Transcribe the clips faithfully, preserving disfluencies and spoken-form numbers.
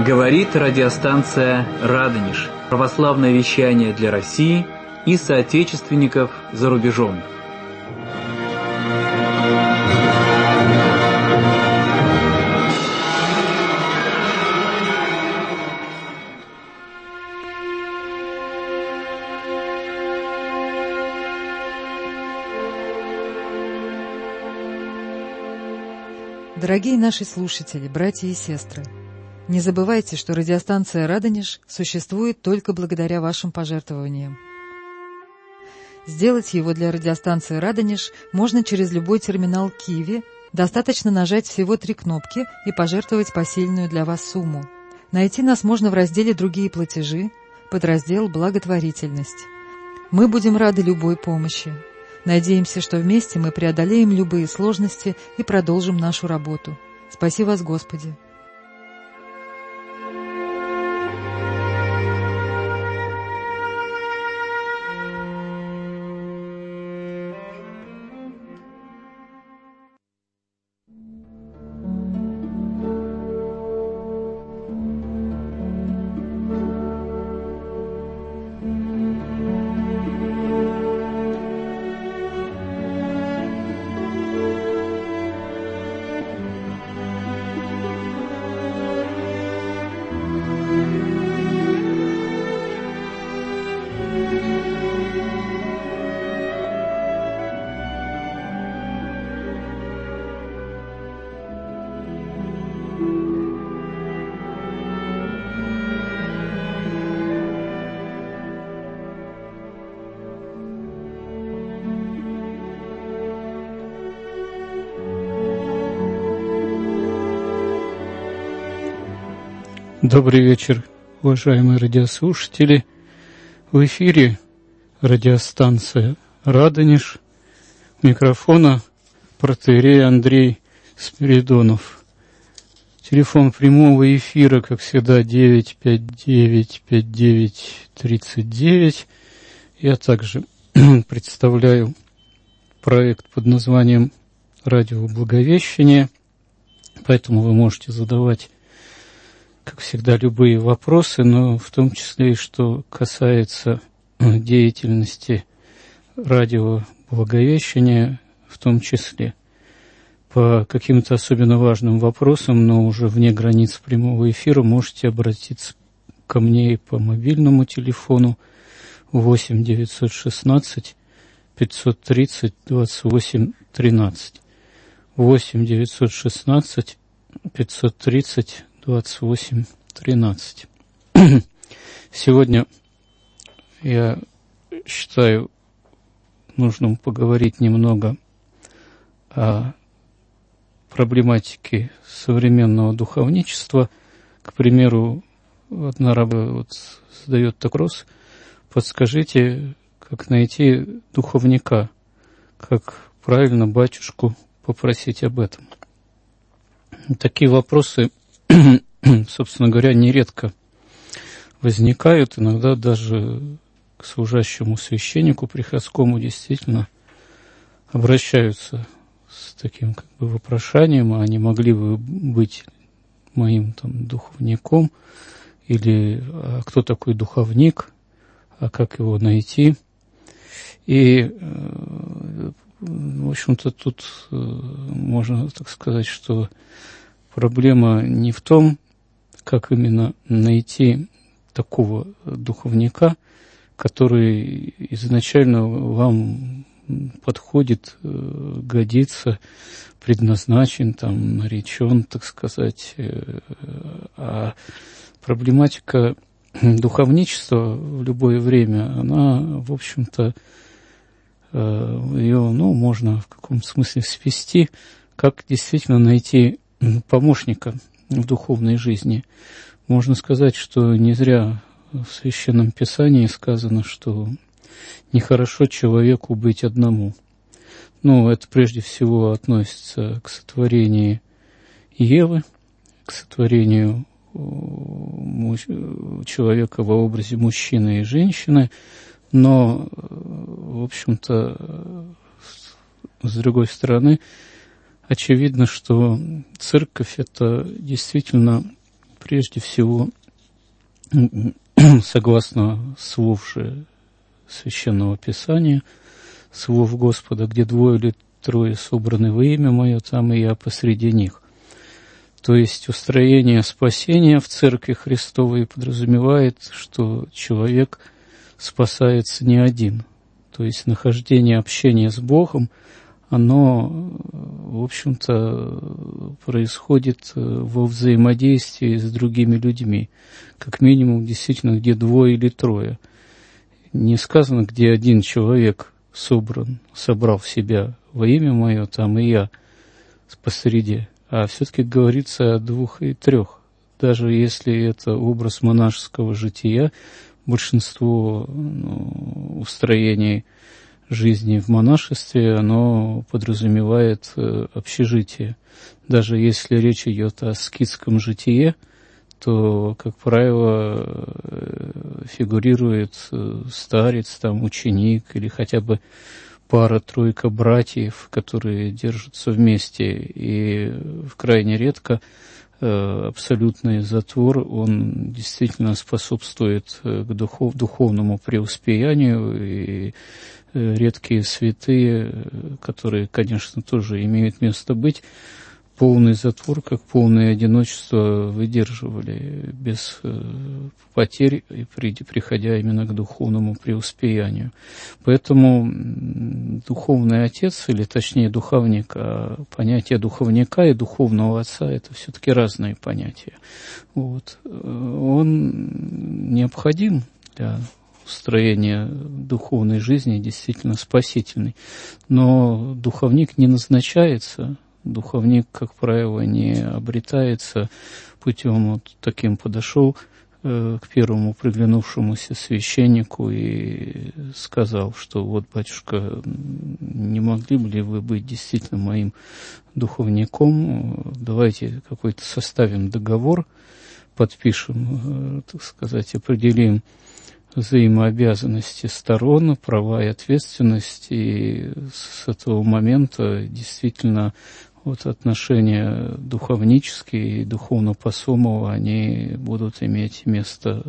Говорит радиостанция «Радонеж». Православное вещание для России и соотечественников за рубежом. Дорогие наши слушатели, братья и сестры, не забывайте, что радиостанция «Радонеж» существует только благодаря вашим пожертвованиям. Сделать его для радиостанции «Радонеж» можно через любой терминал Киви, достаточно нажать всего три кнопки и пожертвовать посильную для вас сумму. Найти нас можно в разделе «Другие платежи», подраздел «Благотворительность». Мы будем рады любой помощи. Надеемся, что вместе мы преодолеем любые сложности и продолжим нашу работу. Спаси вас, Господи! Добрый вечер, уважаемые радиослушатели. В эфире радиостанция «Радонеж». У микрофона протоиерей Андрей Спиридонов. Телефон прямого эфира, как всегда, девять пять девять пять девять тридцать девять. Я также представляю проект под названием «Радио Благовещение», поэтому вы можете задавать, как всегда, любые вопросы, но в том числе и что касается деятельности радио Благовещения, в том числе по каким-то особенно важным вопросам, но уже вне границ прямого эфира, можете обратиться ко мне и по мобильному телефону восемь девятьсот шестнадцать пятьсот тридцать двадцать восемь тринадцать. восемь девятьсот шестнадцать пятьсот тридцать двадцать восемь тринадцать. Сегодня я считаю нужным поговорить немного о проблематике современного духовничества. К примеру, одна раба вот задает такой вопрос: подскажите, как найти духовника, как правильно батюшку попросить об этом. Такие вопросы, собственно говоря, нередко возникают, иногда даже к служащему священнику приходскому действительно обращаются с таким как бы вопрошанием: а не могли вы быть моим там духовником, или а кто такой духовник, а как его найти. И, в общем-то, тут можно так сказать, что проблема не в том, как именно найти такого духовника, который изначально вам подходит, годится, предназначен, там, наречен, так сказать. А проблематика духовничества в любое время, она, в общем-то, ее, ну, можно в каком-то смысле свести, как действительно найти помощника в духовной жизни. Можно сказать, что не зря в Священном Писании сказано, что нехорошо человеку быть одному. Ну, это прежде всего относится к сотворению Евы, к сотворению человека во образе мужчины и женщины, но, в общем-то, с другой стороны, очевидно, что церковь – это действительно Прежде всего, согласно слов же Священного Писания, слов Господа, где двое или трое собраны во имя Мое, там и я посреди них. То есть устроение спасения в Церкви Христовой подразумевает, что человек спасается не один. То есть нахождение, общение с Богом, оно, в общем-то, происходит во взаимодействии с другими людьми. Как минимум, действительно, где двое или трое. Не сказано, где один человек собран, собрал себя во имя Мое, там и я посреди. А все-таки говорится о двух и трех. Даже если это образ монашеского жития, большинство ну, устроений жизни в монашестве, оно подразумевает э, общежитие. Даже если речь идет о аскетском житие, то, как правило, э, фигурирует э, старец, там, ученик или хотя бы пара-тройка братьев, которые держатся вместе, и крайне редко э, абсолютный затвор, он действительно способствует э, к духов, духовному преуспеянию, и э, редкие святые, которые, конечно, тоже имеют место быть, полный затвор, как полное одиночество выдерживали без э, потерь, и при, приходя именно к духовному преуспеянию. Поэтому духовный отец, или точнее духовник, а понятие духовника и духовного отца – это все-таки разные понятия. Вот. Он необходим для устроения духовной жизни, действительно спасительной. Но духовник не назначается. Духовник, как правило, не обретается путем вот таким подошел э, к первому приглянувшемуся священнику и сказал, что вот, батюшка, не могли бы ли вы быть действительно моим духовником, давайте какой-то составим договор, подпишем, э, так сказать, определим взаимообязанности сторон, права и ответственность, и с этого момента действительно вот отношения духовнические и духовно-посомовые, они будут иметь место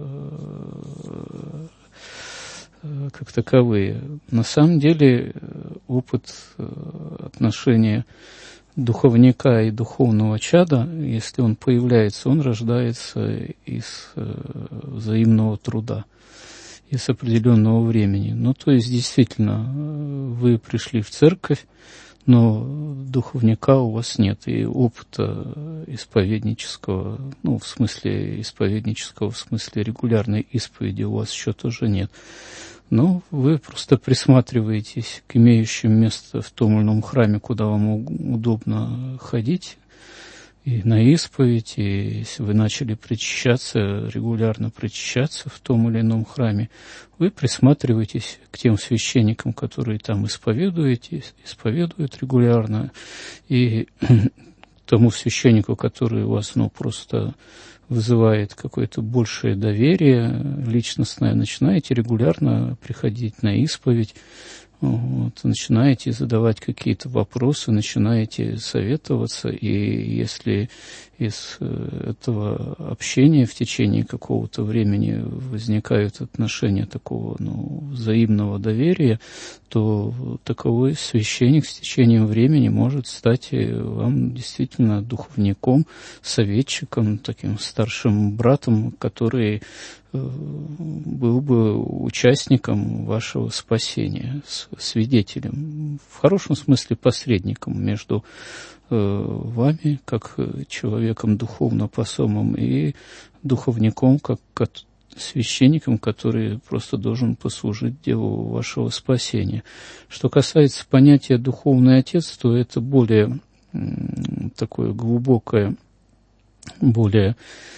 как таковые. На самом деле опыт отношения духовника и духовного чада, если он появляется, он рождается из взаимного труда, из определенного времени. Ну, то есть, действительно, вы пришли в церковь, но духовника у вас нет, и опыта исповеднического, ну, в смысле исповеднического, в смысле регулярной исповеди у вас еще тоже нет. Но вы просто присматриваетесь к имеющим место в том или ином храме, куда вам удобно ходить, и на исповедь, и если вы начали причащаться, регулярно причащаться в том или ином храме, вы присматриваетесь к тем священникам, которые там исповедуете, исповедуют регулярно, и тому священнику, который у вас, ну, просто вызывает какое-то большее доверие личностное, начинаете регулярно приходить на исповедь, вот, начинаете задавать какие-то вопросы, начинаете советоваться, и если из этого общения в течение какого-то времени возникают отношения такого, ну, взаимного доверия, то таковой священник с течением времени может стать вам действительно духовником, советчиком, таким старшим братом, который был бы участником вашего спасения, свидетелем, в хорошем смысле посредником между вами, как человеком духовно-посомым, и духовником, как священником, который просто должен послужить делу вашего спасения. Что касается понятия «духовный отец», то это более такое глубокое, более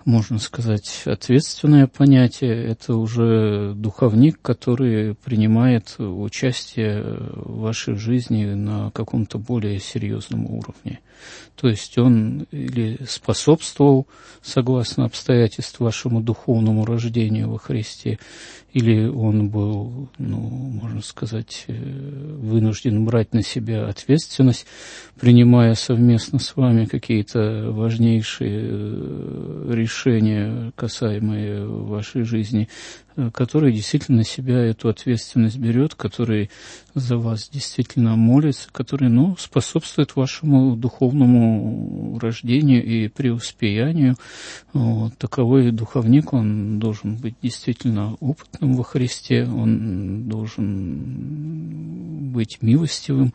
можно сказать, ответственное понятие. Это уже духовник, который принимает участие в вашей жизни на каком-то более серьезном уровне. То есть он или способствовал, согласно обстоятельствам, вашему духовному рождению во Христе, или он был, ну, можно сказать, вынужден брать на себя ответственность, принимая совместно с вами какие-то важнейшие решения, касаемые вашей жизни, который действительно на себя эту ответственность берет, который за вас действительно молится, который, ну, способствует вашему духовному рождению и преуспеянию. Вот, таковой духовник, он должен быть действительно опытным во Христе, он должен быть милостивым.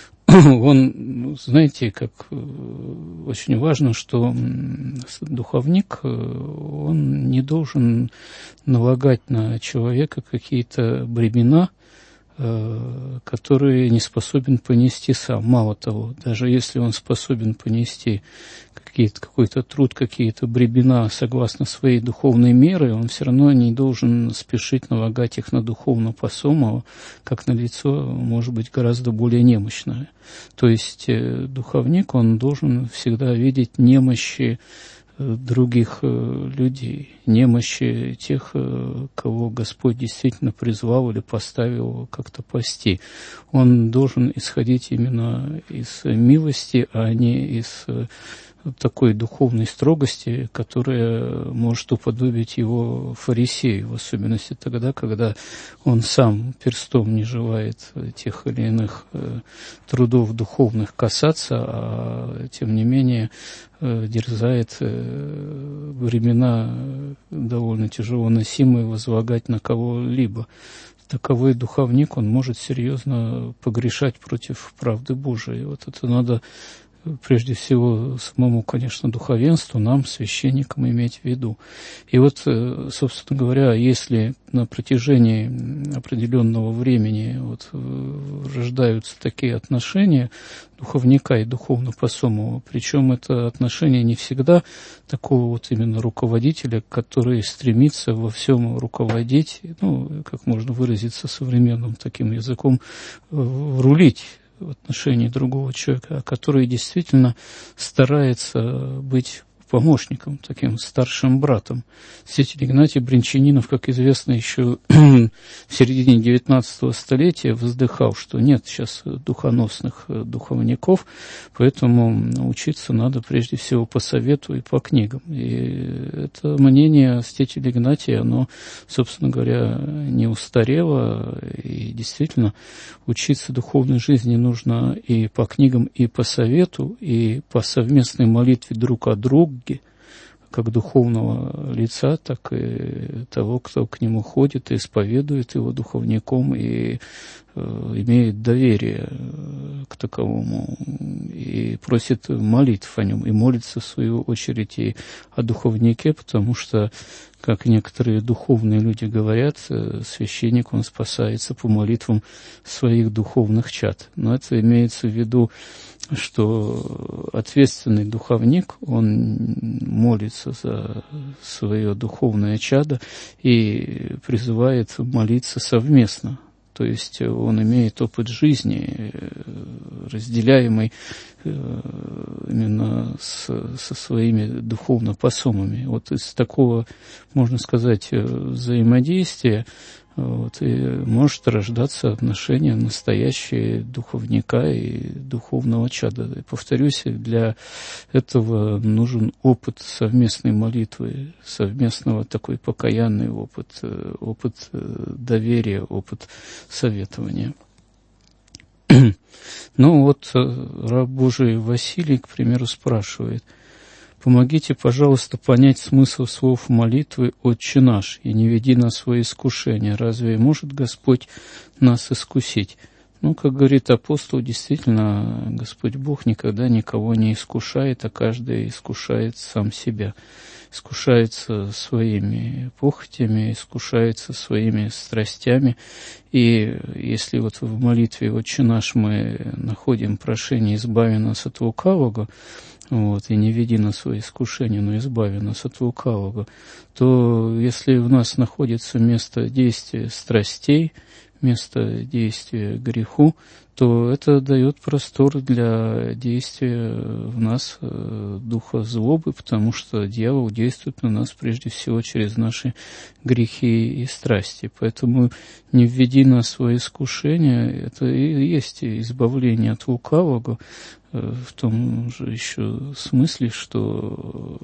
Он, знаете, как очень важно, что духовник, он не должен налагать на человека какие-то бремена, которые не способен понести сам. Мало того, даже если он способен понести какие-то, какой-то труд, какие-то бремена согласно своей духовной меры, он все равно не должен спешить налагать их на духовно посомого, как на лицо, может быть, гораздо более немощное. То есть духовник, он должен всегда видеть немощи других людей, немощи тех, кого Господь действительно призвал или поставил как-то пасти. Он должен исходить именно из милости, а не из такой духовной строгости, которая может уподобить его фарисею, в особенности тогда, когда он сам перстом не желает тех или иных трудов духовных касаться, а тем не менее дерзает времена довольно тяжело носимые возлагать на кого-либо. Таковой духовник, он может серьезно погрешать против правды Божией. Вот это надо прежде всего самому, конечно, духовенству, нам, священникам, иметь в виду. И вот, собственно говоря, если на протяжении определенного времени вот рождаются такие отношения духовника и духовно посомого, причем это отношение не всегда такого вот именно руководителя, который стремится во всем руководить, ну, как можно выразиться современным таким языком, рулить в отношении другого человека, который действительно старается быть помощником, таким старшим братом. Святитель Игнатий Брянчанинов, как известно, еще в середине девятнадцатого столетия вздыхал, что нет сейчас духоносных духовников, поэтому учиться надо прежде всего по совету и по книгам. И это мнение святителя Игнатия, оно, собственно говоря, не устарело, и действительно учиться духовной жизни нужно и по книгам, и по совету, и по совместной молитве друг о друге, как духовного лица, так и того, кто к нему ходит и исповедует его духовником и э, имеет доверие к таковому и просит молитв о нем, и молится в свою очередь и о духовнике, потому что, как некоторые духовные люди говорят, священник, он спасается по молитвам своих духовных чад. Но это имеется в виду, что ответственный духовник, он молится за свое духовное чадо и призывает молиться совместно. То есть он имеет опыт жизни, разделяемый именно с, со своими духовно посомами. Вот из такого, можно сказать, взаимодействия вот, и может рождаться отношение настоящее духовника и духовного чада. И, повторюсь, для этого нужен опыт совместной молитвы, совместного такой покаянный опыт, опыт доверия, опыт советования. Ну вот раб Божий Василий, к примеру, спрашивает: помогите, пожалуйста, понять смысл слов молитвы «Отче наш» и «Не веди нас во искушение». Разве может Господь нас искусить? Ну, как говорит апостол, действительно, Господь Бог никогда никого не искушает, а каждый искушает сам себя. Искушается своими похотями, искушается своими страстями. И если вот в молитве «Отче наш» мы находим прошение «Избави нас от лукавого», вот, и не веди нас в свои искушения, но избави нас от лукавого, то если в нас находится место действия страстей, место действия греху, то это дает простор для действия в нас духа злобы, потому что дьявол действует на нас прежде всего через наши грехи и страсти. Поэтому не введи нас во искушение, это и есть избавление от лукавого, в том же еще смысле, что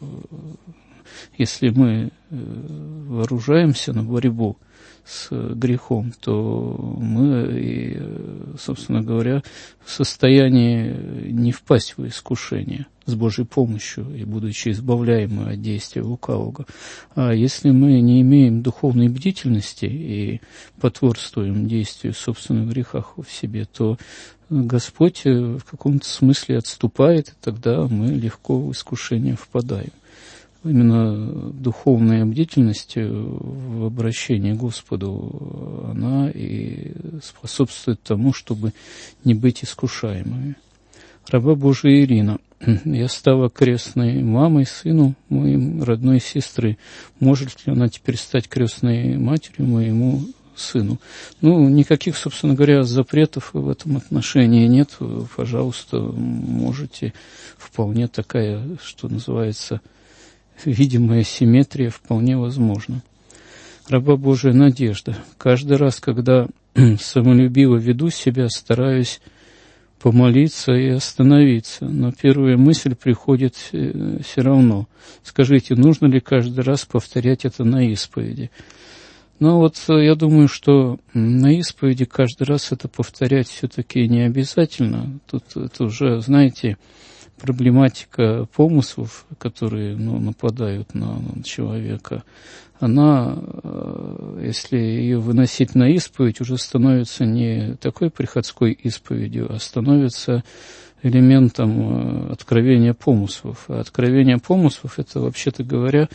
если мы вооружаемся на борьбу с грехом, то мы, собственно говоря, в состоянии не впасть в искушение с Божьей помощью и будучи избавляемы от действия лукавого. А если мы не имеем духовной бдительности и потворствуем действию собственных грехах в себе, то Господь в каком-то смысле отступает, и тогда мы легко в искушение впадаем. Именно духовная бдительность в обращении к Господу, она и способствует тому, чтобы не быть искушаемыми. Раба Божия Ирина. Я стала крестной мамой сыну моей родной сестры. Может ли она теперь стать крестной матерью моему сыну? Ну, никаких, собственно говоря, запретов в этом отношении нет. Пожалуйста, можете. Вполне такая, что называется, видимая симметрия вполне возможна. Раба Божия Надежда. Каждый раз, когда самолюбиво веду себя, стараюсь помолиться и остановиться, но первая мысль приходит все равно. Скажите, нужно ли каждый раз повторять это на исповеди? Ну вот я думаю, что на исповеди каждый раз это повторять все-таки не обязательно. Тут это уже, знаете, проблематика помыслов, которые ну, нападают на, на человека, она, если ее выносить на исповедь, уже становится не такой приходской исповедью, а становится элементом откровения помыслов. А откровение помыслов – это, вообще-то говоря,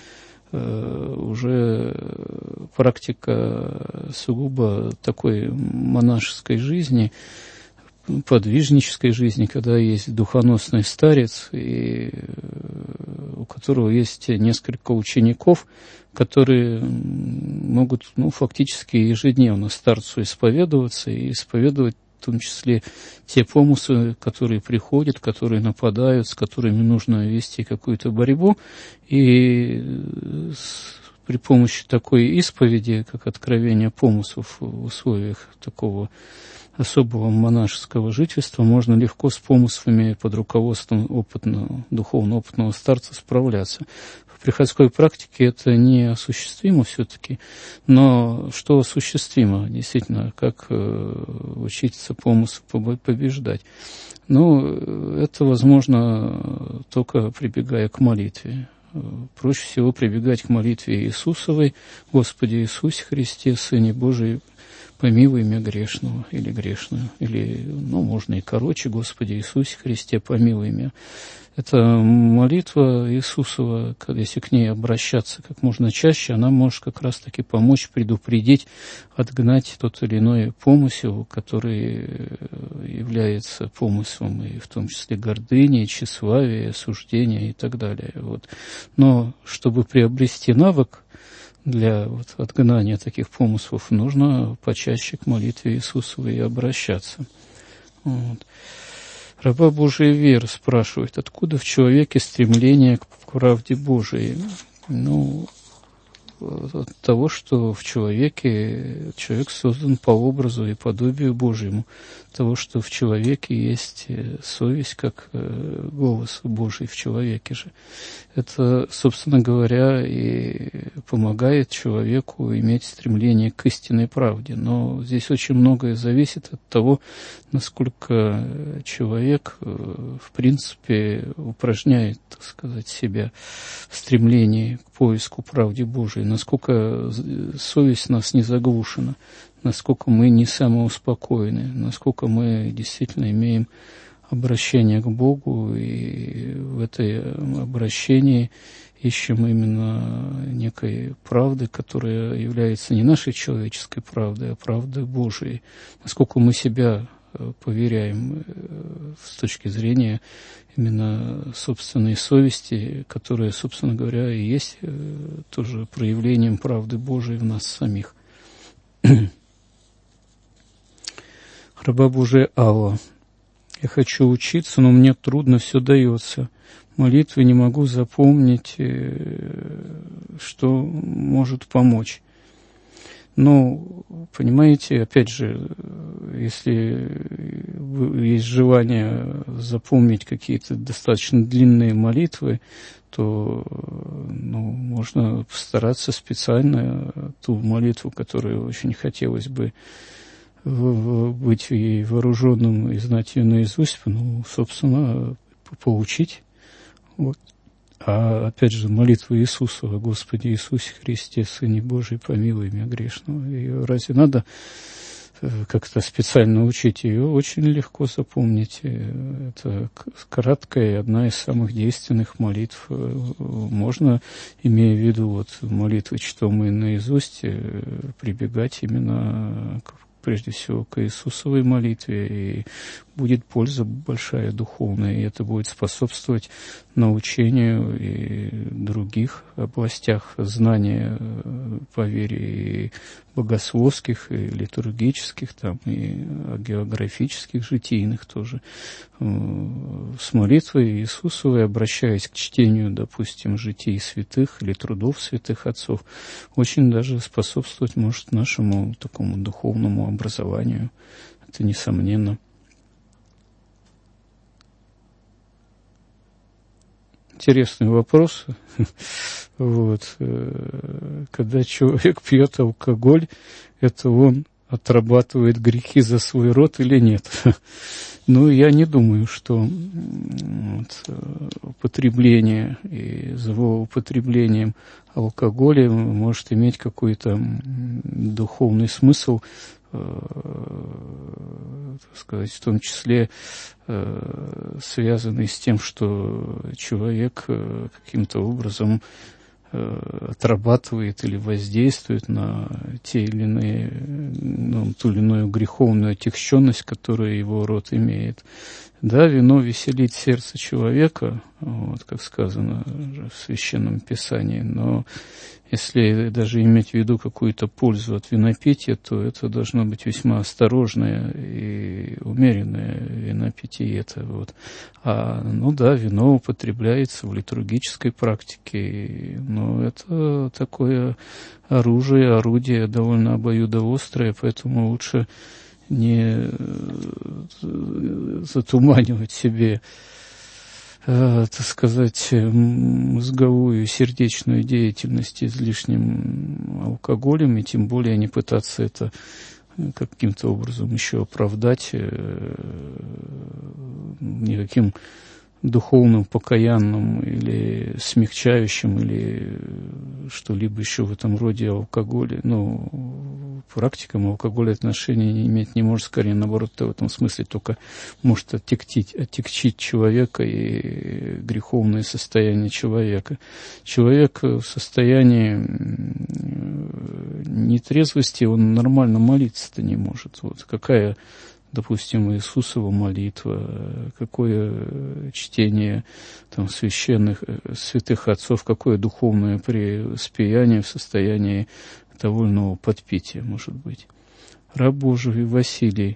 уже практика сугубо такой монашеской жизни, подвижнической жизни, когда есть духоносный старец, и у которого есть несколько учеников, которые могут ну, фактически ежедневно старцу исповедоваться и исповедовать в том числе те помыслы, которые приходят, которые нападают, с которыми нужно вести какую-то борьбу. И при помощи такой исповеди, как откровение помыслов в условиях такого особого монашеского жительства, можно легко с помыслами под руководством опытного, духовно-опытного старца справляться. В приходской практике это неосуществимо все-таки, но что осуществимо, действительно, как э, учиться помыслу побеждать? Ну, это возможно только прибегая к молитве. Проще всего прибегать к молитве Иисусовой: «Господи Иисусе Христе, Сыне Божий, помилуй меня грешного» или грешную, или, ну, можно и короче: «Господи Иисусе Христе, помилуй меня». Это молитва Иисусова, если к ней обращаться как можно чаще, она может как раз-таки помочь предупредить, отгнать тот или иной помысел, который является помыслом, и в том числе гордыни, тщеславия, осуждения и так далее. Вот. Но чтобы приобрести навык для вот, отгнания таких помыслов, нужно почаще к молитве Иисусовой и обращаться. Вот. Раба Божия Вера спрашивает, откуда в человеке стремление к правде Божией? Ну, от того, что в человеке человек создан по образу и подобию Божьему, того, что в человеке есть совесть, как голос Божий в человеке же. Это, собственно говоря, и помогает человеку иметь стремление к истинной правде. Но здесь очень многое зависит от того, насколько человек, в принципе, упражняет, так сказать, себя в стремлении к поиску правды Божией, насколько совесть нас не заглушена, насколько мы не самоуспокоены, насколько мы действительно имеем обращение к Богу, и в этой обращении ищем именно некой правды, которая является не нашей человеческой правдой, а правдой Божией. Насколько мы себя поверяем с точки зрения именно собственной совести, которая, собственно говоря, и есть тоже проявлением правды Божией в нас самих. Раба Божия Алла. Я хочу учиться, но мне трудно все дается. Молитвы не могу запомнить, что может помочь. Ну, понимаете, опять же, если есть желание запомнить какие-то достаточно длинные молитвы, то ну, можно постараться специально ту молитву, которую очень хотелось бы быть и вооруженным, и знать ее наизусть, ну, собственно, поучить. Вот. А опять же, молитва Иисуса: «О Господи Иисусе Христе, Сыне Божий, помилуй меня грешного». Ее разве надо как-то специально учить? Ее очень легко запомнить. Это краткая, одна из самых действенных молитв. Можно, имея в виду вот молитвы, читаемые наизусть, прибегать именно к прежде всего к Иисусовой молитве, и будет польза большая духовная, и это будет способствовать научению и других областях знания по вере, и богословских, и литургических, там, и географических, житийных тоже. С молитвой Иисусовой, обращаясь к чтению, допустим, житий святых или трудов святых отцов, очень даже способствовать может нашему такому духовному образованию. Это несомненно. Интересный вопрос. Вот. Когда человек пьет алкоголь, это он отрабатывает грехи за свой род или нет? Ну, я не думаю, что вот, употребление и злоупотреблением алкоголя может иметь какой-то духовный смысл, так сказать, в том числе связанный с тем, что человек каким-то образом отрабатывает или воздействует на те или иные, ну, ту или иную греховную отягченность, которую его род имеет. Да, вино веселит сердце человека, вот, как сказано в Священном Писании, но если даже иметь в виду какую-то пользу от винопития, то это должно быть весьма осторожное и умеренное винопитие. Это вот. А, ну да, вино употребляется в литургической практике, но это такое оружие, орудие довольно обоюдоострое, поэтому лучше не затуманивать себе, так сказать, мозговую и сердечную деятельность излишним алкоголем, и тем более не пытаться это каким-то образом еще оправдать никаким духовным, покаянным или смягчающим, или что-либо еще в этом роде алкоголя. Ну, практикам алкоголя отношения не иметь не может, скорее наоборот, в этом смысле только может оттягчить, оттягчить человека и греховное состояние человека. Человек в состоянии нетрезвости, он нормально молиться-то не может. Вот какая, допустим, Иисусова молитва, какое чтение там священных, святых отцов, какое духовное преуспеяние в состоянии довольного подпития, может быть. Раб Божий Василий.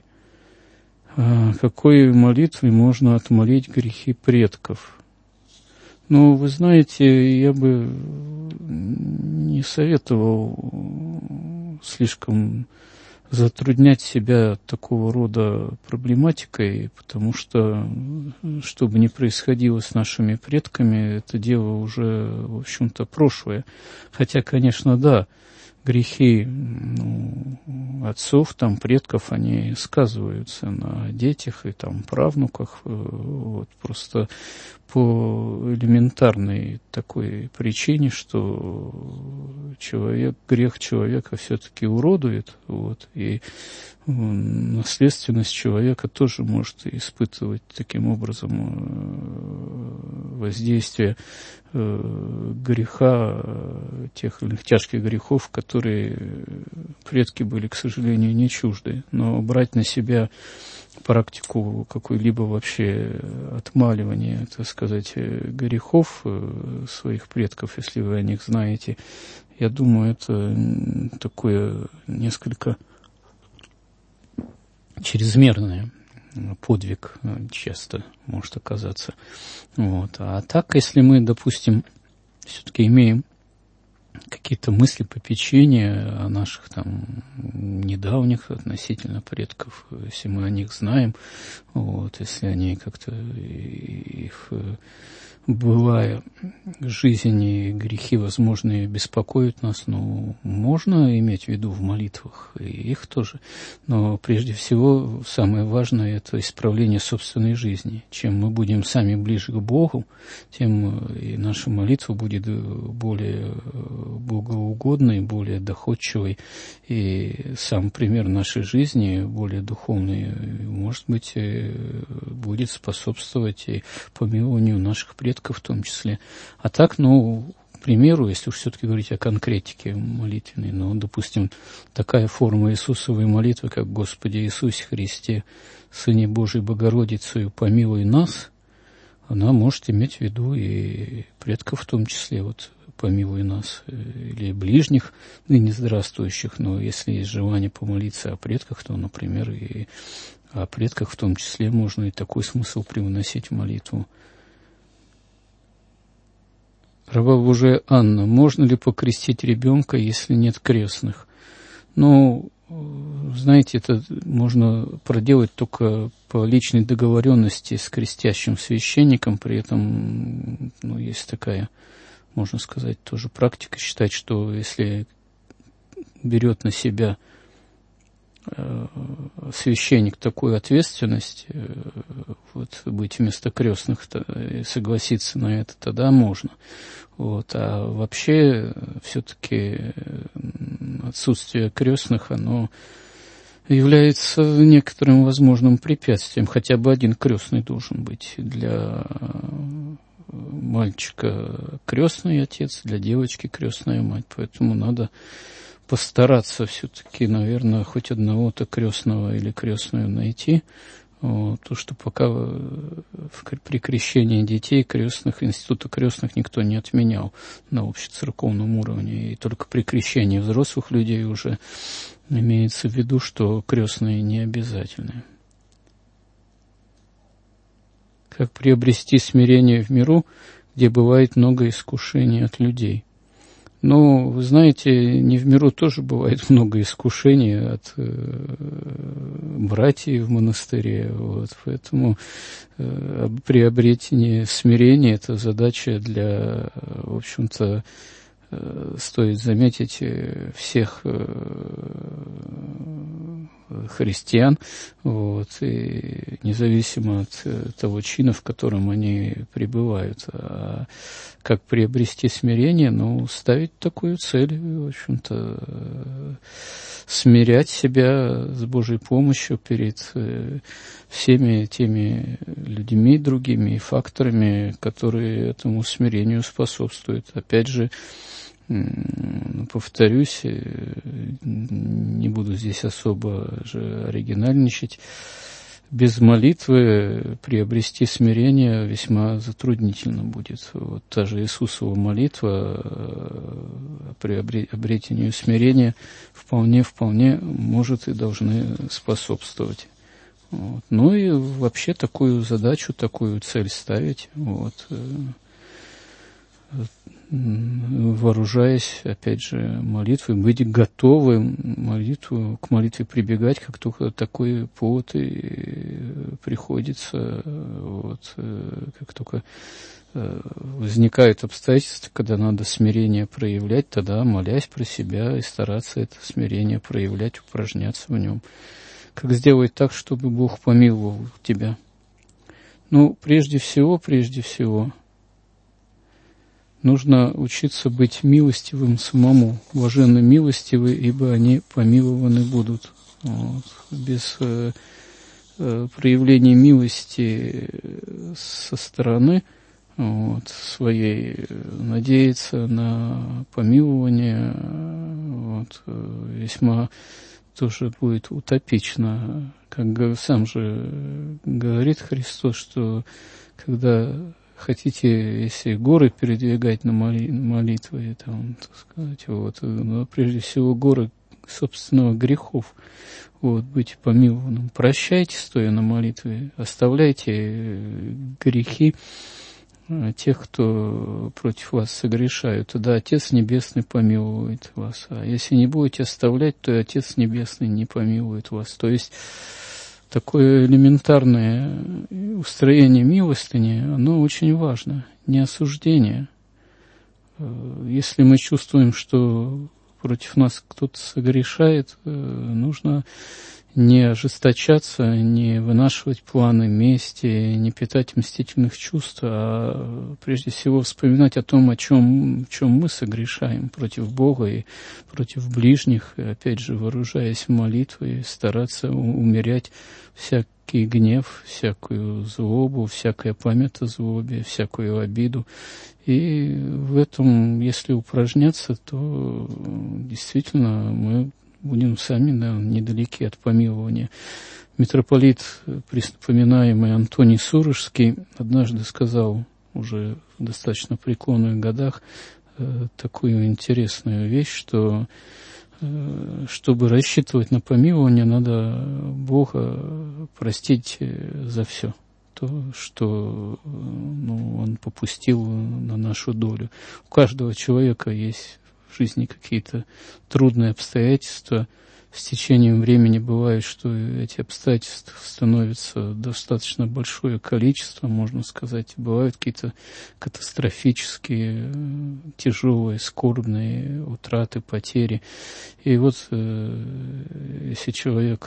Какой молитвой можно отмолить грехи предков? Ну, вы знаете, я бы не советовал слишком затруднять себя такого рода проблематикой, потому что, что бы ни происходило с нашими предками, это дело уже, в общем-то, прошлое. Хотя, конечно, да, грехи, ну, отцов, там, предков, они сказываются на детях и там правнуках, вот, просто по элементарной такой причине, что человек, грех человека все-таки уродует, вот, и наследственность человека тоже может испытывать таким образом воздействие греха, тех или иных тяжких грехов, которые предки были, к сожалению, не чужды. Но брать на себя практику какой-либо вообще отмаливания, так сказать, грехов своих предков, если вы о них знаете, я думаю, это такое несколько чрезмерное подвиг часто может оказаться. Вот. А так, если мы, допустим, все-таки имеем какие-то мысли, попечения о наших там недавних относительно предков, если мы о них знаем, вот, если они как-то их былая жизнь и грехи, возможно, беспокоят нас, но можно иметь в виду в молитвах и их тоже. Но прежде всего самое важное – это исправление собственной жизни. Чем мы будем сами ближе к Богу, тем и наша молитва будет более богоугодной, более доходчивой, и сам пример нашей жизни более духовный, может быть, будет способствовать и помилованию наших предков в том числе. А так, ну, к примеру, если уж все-таки говорить о конкретике молитвенной, ну, допустим, такая форма Иисусовой молитвы, как «Господи Иисусе Христе, Сыне Божий Богородицею, помилуй нас», она может иметь в виду и предков в том числе, вот, помилуй нас, или ближних, ныне здравствующих, но если есть желание помолиться о предках, то, например, и о предках в том числе можно и такой смысл привносить в молитву. Раба Божия Анна, можно ли покрестить ребенка, если нет крестных? Ну, знаете, это можно проделать только по личной договоренности с крестящим священником, при этом, ну, есть такая, можно сказать, тоже практика считать, что если берет на себя священник такую ответственность, вот, быть вместо крестных и согласиться на это, тогда можно. Вот. А вообще, все-таки отсутствие крестных, оно является некоторым возможным препятствием. Хотя бы один крестный должен быть. Для мальчика крестный отец, для девочки крестная мать. Поэтому надо постараться все-таки, наверное, хоть одного-то крестного или крестную найти. Вот, то, что пока в, при крещении детей крестных, института крестных никто не отменял на общецерковном уровне. И только при крещении взрослых людей уже имеется в виду, что крестные не обязательны. Как приобрести смирение в миру, где бывает много искушений от людей? Ну, вы знаете, не в миру тоже бывает много искушений от э, братьев в монастыре, вот, поэтому э, приобретение смирения – это задача для, в общем-то, э, стоит заметить, всех э, христиан, вот, и независимо от того чина, в котором они пребывают. А как приобрести смирение? Ну, ставить такую цель, в общем-то, смирять себя с Божьей помощью перед всеми теми людьми, другими факторами, которые этому смирению способствуют. Опять же, повторюсь, не буду здесь особо же оригинальничать, без молитвы приобрести смирение весьма затруднительно будет. Вот та же Иисусова молитва при обретению смирения вполне-вполне может и должны способствовать. Вот. Ну и вообще такую задачу, такую цель ставить, вот, вооружаясь, опять же, молитвой, быть готовым молитву, к молитве прибегать, как только такой повод и приходится, вот, как только возникают обстоятельства, когда надо смирение проявлять, тогда, молясь про себя, и стараться это смирение проявлять, упражняться в нем. Как сделать так, чтобы Бог помиловал тебя? Ну, прежде всего, прежде всего, нужно учиться быть милостивым самому. Блаженны милостивы, ибо они помилованы будут. Вот. Без э, э, проявления милости со стороны вот, своей надеяться на помилование вот, весьма тоже будет утопично. Как сам же говорит Христос, что когда хотите, если горы передвигать на моли, молитвы, там, так сказать, вот, но прежде всего горы собственного грехов, вот, быть помилованным. Прощайте, стоя на молитве, оставляйте грехи тех, кто против вас согрешают, тогда Отец Небесный помилует вас. А если не будете оставлять, то и Отец Небесный не помилует вас. То есть такое элементарное устроение милостыни, оно очень важно, не осуждение. Если мы чувствуем, что против нас кто-то согрешает, нужно не ожесточаться, не вынашивать планы мести, не питать мстительных чувств, а прежде всего вспоминать о том, о чем, в чем мы согрешаем против Бога и против ближних, и опять же, вооружаясь молитвой, стараться умерять всякий гнев, всякую злобу, всякая память о злобе, всякую обиду. И в этом, если упражняться, то действительно мы будем сами, да, недалеки от помилования. Митрополит, припоминаемый Антоний Сурожский, однажды сказал, уже в достаточно преклонных годах, э, такую интересную вещь, что э, чтобы рассчитывать на помилование, надо Бога простить за все. То, что ну, Он попустил на нашу долю. У каждого человека есть в жизни какие-то трудные обстоятельства. С течением времени бывает, что эти обстоятельства становятся достаточно большое количество, можно сказать. Бывают какие-то катастрофические, тяжелые, скорбные утраты, потери. И вот если человек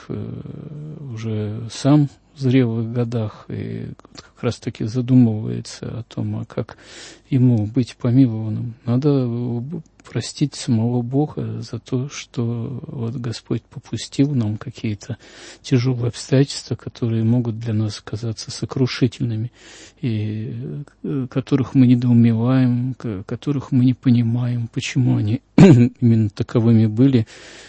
уже сам в зрелых годах и как раз-таки задумывается о том, а как ему быть помилованным, надо простить самого Бога за то, что вот Господь попустил нам какие-то тяжелые обстоятельства, которые могут для нас казаться сокрушительными, и которых мы недоумеваем, которых мы не понимаем, почему они именно таковыми были,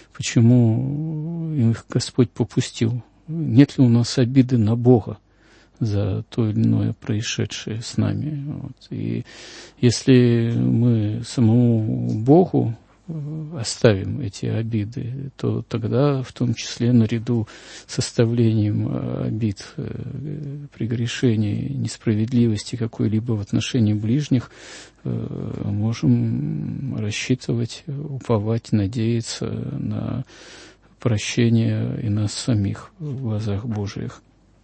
почему их Господь попустил. Нет ли у нас обиды на Бога за то или иное происшедшее с нами? Вот. И если мы самому Богу оставим эти обиды, то тогда, в том числе наряду с составлением обид, прегрешений, несправедливости какой-либо в отношении ближних, можем рассчитывать, уповать, надеяться на прощение и нас самих в глазах Божиих.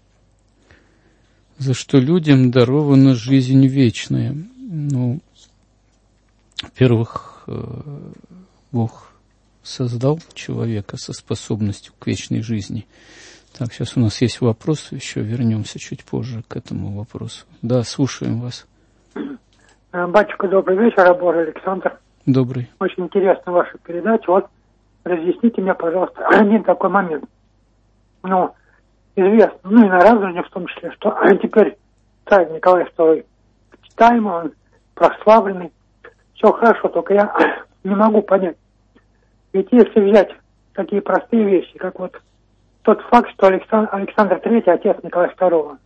За что людям дарована жизнь вечная. Ну, во-первых, Бог создал человека со способностью к вечной жизни. Так, сейчас у нас есть вопрос, еще вернемся чуть позже к этому вопросу. Да, слушаем вас. Батюшка, добрый вечер, Абор Александр. Добрый. Очень интересна ваша передача. Вот разъясните мне, пожалуйста, один такой момент. Ну, известно, ну и на радужне в том числе, что теперь царь Николай второй почитаемый, он прославленный. Все хорошо, только я не могу понять. Ведь если взять такие простые вещи, как вот тот факт, что Александр, Александр третий, отец Николая второго,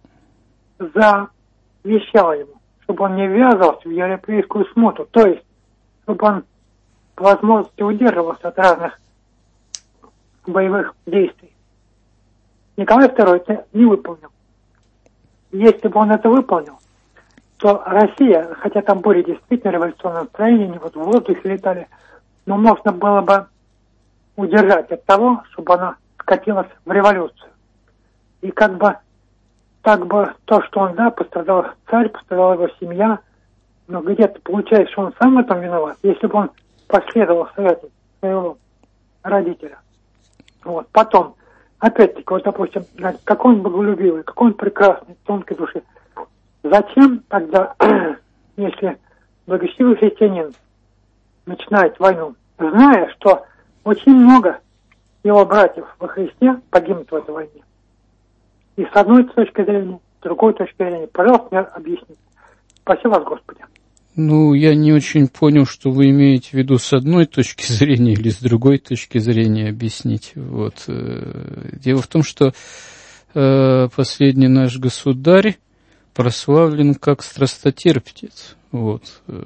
завещал ему, чтобы он не ввязывался в европейскую смуту, то есть, чтобы он по возможности удерживался от разных боевых действий. Николай второй это не выполнил. Если бы он это выполнил, то Россия, хотя там были действительно революционные настроения, они вот в воздухе летали, но можно было бы удержать от того, чтобы она скатилась в революцию. И как бы так бы то, что он, да, пострадал царь, пострадала его семья, но где-то получается, что он сам в этом виноват, если бы он последовал совету своего родителя. Вот. Потом, опять-таки, вот, допустим, какой он боголюбивый, какой он прекрасный, тонкой души. Зачем тогда, если благочестивый христианин начинает войну, зная, что очень много его братьев во Христе погибнут в этой войне? И с одной точки зрения, с другой точки зрения. Пожалуйста, мне объясните. Спасибо вас, Господи. Ну, я не очень понял, что вы имеете в виду с одной точки зрения или с другой точки зрения объяснить. Вот. Дело в том, что последний наш государь прославлен как страстотерпец. Вот.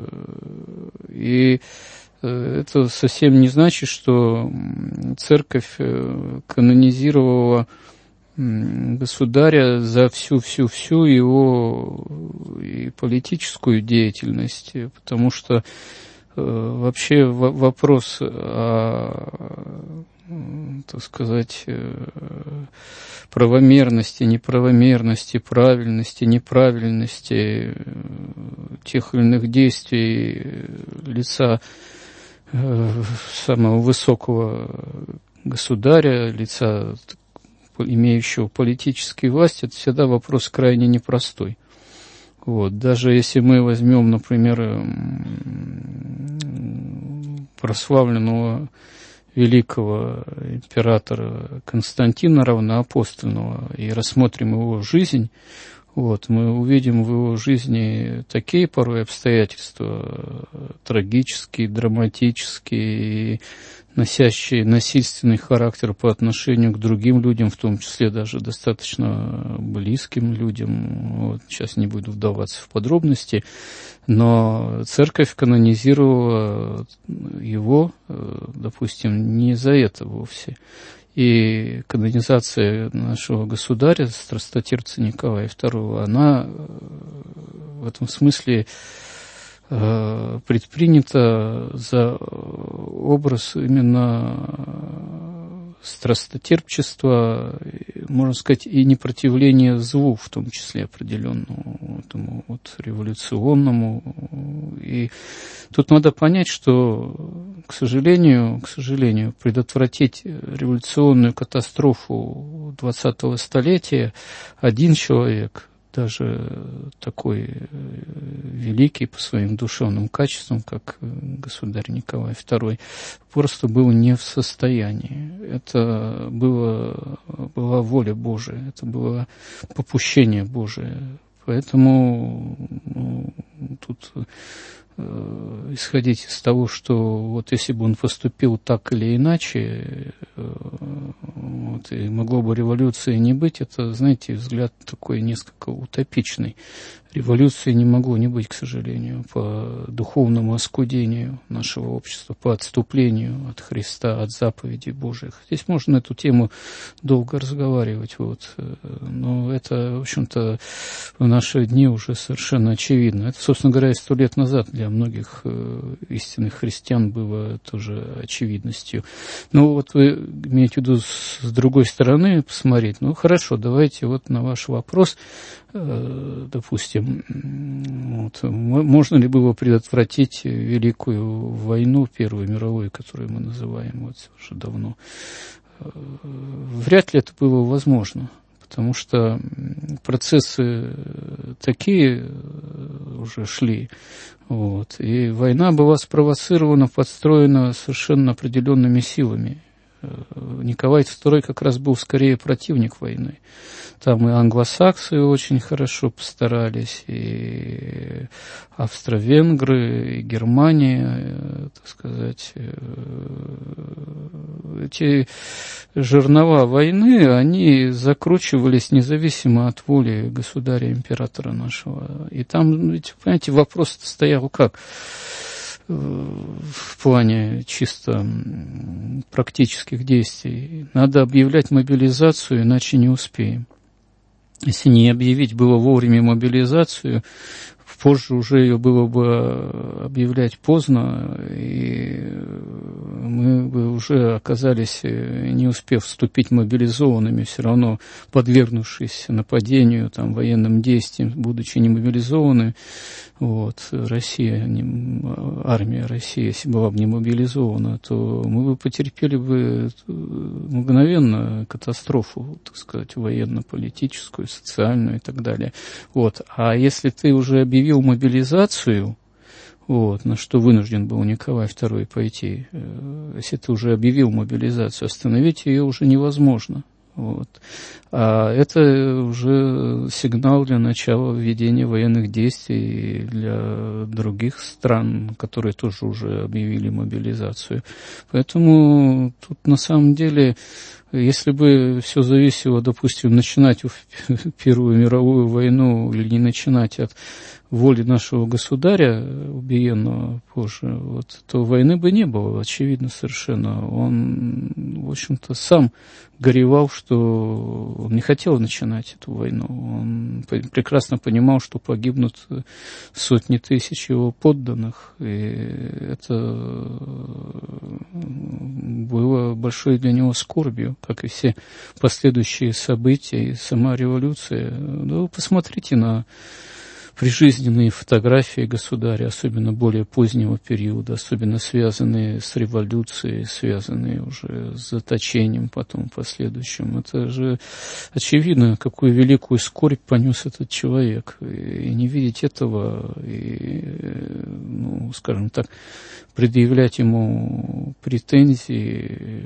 И это совсем не значит, что церковь канонизировала государя за всю-всю-всю его и политическую деятельность, потому что э, вообще в- вопрос о, так сказать, э, правомерности, неправомерности, правильности, неправильности э, тех или иных действий лица э, самого высокого государя, лица имеющего политические власти, это всегда вопрос крайне непростой. Вот. Даже если мы возьмем, например, прославленного великого императора Константина Равноапостольного и рассмотрим его жизнь, вот, мы увидим в его жизни такие порой обстоятельства трагические, драматические, носящие насильственный характер по отношению к другим людям, в том числе даже достаточно близким людям. Вот, сейчас не буду вдаваться в подробности, но церковь канонизировала его, допустим, не за это вовсе. И канонизация нашего государя, страстотерпца Николая второго, она в этом смысле предпринято за образ именно страстотерпчества, можно сказать, и непротивления злу, в том числе определенному, этому вот революционному. И тут надо понять, что, к сожалению, к сожалению, предотвратить революционную катастрофу двадцатого столетия один человек, даже такой великий по своим душевным качествам, как государь Николай второй, просто был не в состоянии. Это было, была воля Божия, это было попущение Божие. Поэтому ну, тут э, исходить из того, что вот если бы он поступил так или иначе, э, вот, и могло бы революции не быть, это, знаете, взгляд такой несколько утопичный. Революции не могло не быть, к сожалению, по духовному оскудению нашего общества, по отступлению от Христа, от заповедей Божьих. Здесь можно эту тему долго разговаривать, вот, но это, в общем-то, в наши дни уже совершенно очевидно. Это, собственно говоря, и сто лет назад для многих истинных христиан было тоже очевидностью. Ну, вот вы имеете в виду с другой стороны посмотреть. Ну, хорошо, давайте вот на ваш вопрос, допустим, вот, можно ли было предотвратить Великую войну, Первую мировую, которую мы называем вот уже давно? Вряд ли это было возможно, потому что процессы такие уже шли, вот, и война была спровоцирована, подстроена совершенно определенными силами. Николай второй как раз был скорее противник войны. Там и англосаксы очень хорошо постарались, и австро-венгры, и Германия, так сказать. Эти жернова войны, они закручивались независимо от воли государя-императора нашего. И там, ведь, понимаете, вопрос стоял как? В плане чисто практических действий. Надо объявлять мобилизацию, иначе не успеем. Если не объявить было вовремя мобилизацию, позже уже ее было бы объявлять поздно, и мы бы уже оказались, не успев вступить мобилизованными, все равно подвергнувшись нападению, там, военным действиям, будучи не мобилизованы. Вот, Россия, не, армия России, если была бы не мобилизована, то мы бы потерпели бы мгновенно катастрофу, так сказать, военно-политическую, социальную и так далее. Вот. А если ты уже объявил мобилизацию, вот, на что вынужден был Николай второй пойти, если ты уже объявил мобилизацию, остановить ее уже невозможно. Вот. А это уже сигнал для начала введения военных действий для других стран, которые тоже уже объявили мобилизацию. Поэтому тут на самом деле, если бы все зависело, допустим, начинать Первую мировую войну или не начинать от воли нашего государя, убиенного позже, вот, то войны бы не было, очевидно совершенно. Он, в общем-то, сам горевал, что он не хотел начинать эту войну. Он прекрасно понимал, что погибнут сотни тысяч его подданных, и это было большой для него скорбью, как и все последующие события и сама революция. Ну, посмотрите на прижизненные фотографии государя, особенно более позднего периода, особенно связанные с революцией, связанные уже с заточением потом последующим. Это же очевидно, какую великую скорбь понес этот человек. И не видеть этого, и, ну, скажем так, предъявлять ему претензии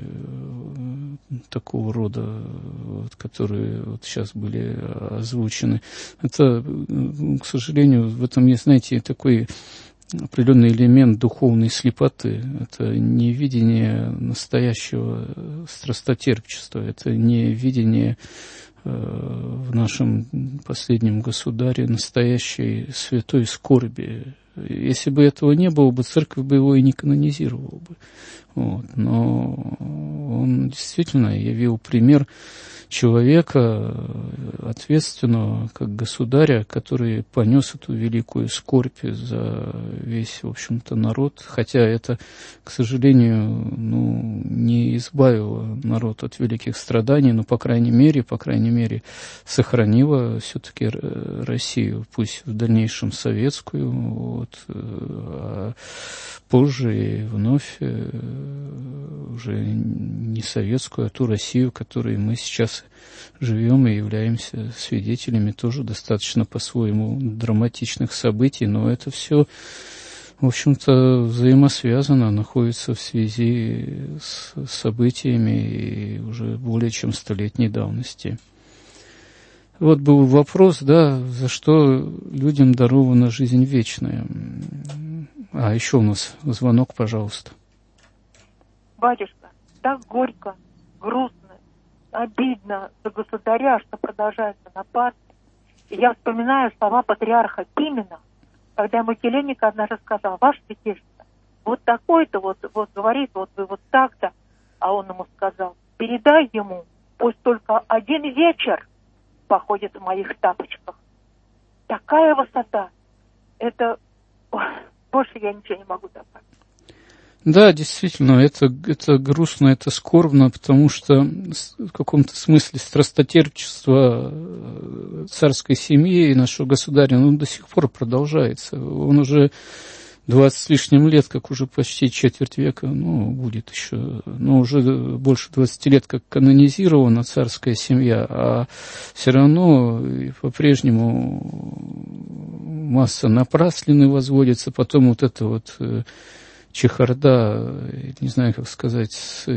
такого рода, вот, которые вот сейчас были озвучены, это, к сожалению, в этом есть, знаете, такой определенный элемент духовной слепоты. Это не видение настоящего страстотерпчества, это не видение в нашем последнем государе настоящей святой скорби. Если бы этого не было бы, церковь бы его и не канонизировала бы. Вот. Но он действительно явил пример человека ответственного, как государя, который понес эту великую скорбь за весь, в общем-то, народ, хотя это, к сожалению, ну, не избавило народ от великих страданий, но, по крайней мере, по крайней мере, сохранило все-таки Россию, пусть в дальнейшем советскую, вот, а позже и вновь уже не советскую, а ту Россию, которой мы сейчас живем и являемся свидетелями тоже достаточно по-своему драматичных событий, но это все, в общем-то, взаимосвязано, находится в связи с событиями и уже более чем столетней давности. Вот был вопрос, да, за что людям дарована жизнь вечная. А, еще у нас звонок, пожалуйста. Батюшка, так горько, грустно, обидно за государя, что продолжается напасть. И я вспоминаю слова патриарха Пимена, когда ему Келейник однажды сказал: ваше святейшество, вот такой-то вот, вот говорит, вот вы вот так-то. А он ему сказал: передай ему, пусть только один вечер походит в моих тапочках. Такая высота. Это... Ой, больше я ничего не могу добавить. Да, действительно, это, это грустно, это скорбно, потому что в каком-то смысле страстотерпчество царской семьи и нашего государя, ну, до сих пор продолжается. Он уже двадцать с лишним лет, как уже почти четверть века, ну, будет еще, ну, уже больше двадцати лет, как канонизирована царская семья, а все равно по-прежнему масса напраслины возводится, потом вот это вот чехарда, не знаю, как сказать,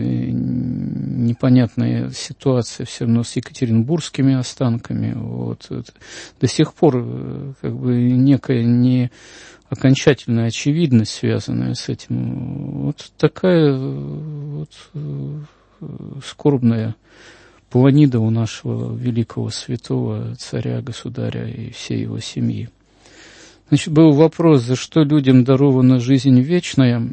непонятная ситуация все равно с екатеринбургскими останками. Вот. До сих пор как бы некая не окончательная очевидность, связанная с этим. Вот такая вот скорбная планида у нашего великого святого царя, государя и всей его семьи. Значит, был вопрос, за что людям дарована жизнь вечная.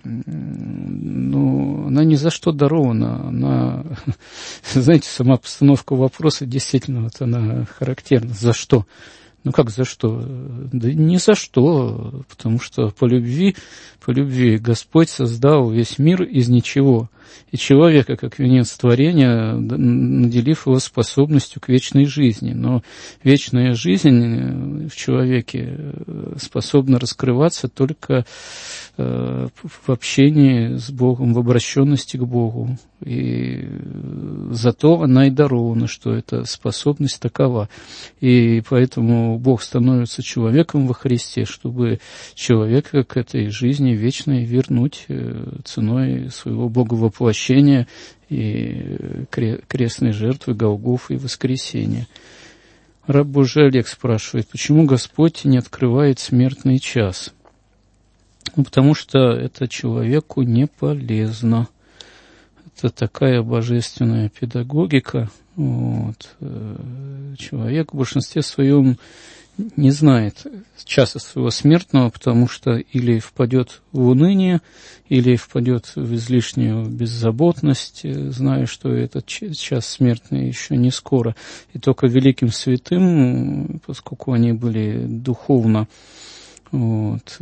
Ну, она ни за что дарована. Она, знаете, сама постановка вопроса действительно вот она характерна. За что? Ну, как за что? Да ни за что, потому что по любви, по любви Господь создал весь мир из ничего. И человека, как венец творения, наделив его способностью к вечной жизни. Но вечная жизнь в человеке способна раскрываться только в общении с Богом, в обращенности к Богу. И зато она и дарована, что эта способность такова. И поэтому Бог становится человеком во Христе, чтобы человека к этой жизни вечной вернуть ценой своего боговоплощения и крестной жертвы, Голгофы и воскресения. Раб Божий Олег спрашивает, почему Господь не открывает смертный час? Ну, потому что это человеку не полезно. Это такая божественная педагогика. Вот. Человек в большинстве своем не знает часа своего смертного, потому что или впадет в уныние, или впадет в излишнюю беззаботность, зная, что этот час смертный еще не скоро. И только великим святым, поскольку они были духовно вот,